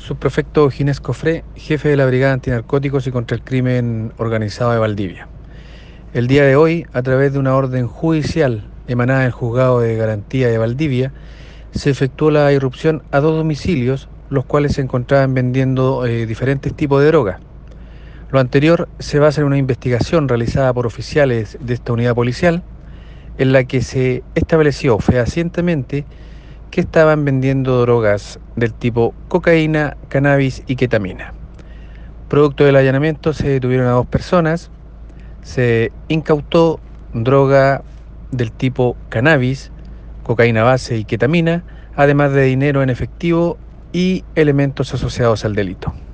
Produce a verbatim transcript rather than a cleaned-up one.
Subprefecto Ginés Cofré, jefe de la Brigada Antinarcóticos y contra el Crimen Organizado de Valdivia. El día de hoy, a través de una orden judicial emanada del Juzgado de Garantía de Valdivia, se efectuó la irrupción a dos domicilios, los cuales se encontraban vendiendo eh, diferentes tipos de drogas. Lo anterior se basa en una investigación realizada por oficiales de esta unidad policial, en la que se estableció fehacientemente que estaban vendiendo drogas del tipo cocaína, cannabis y ketamina. Producto del allanamiento se detuvieron a dos personas, se incautó droga del tipo cannabis, cocaína base y ketamina, además de dinero en efectivo y elementos asociados al delito.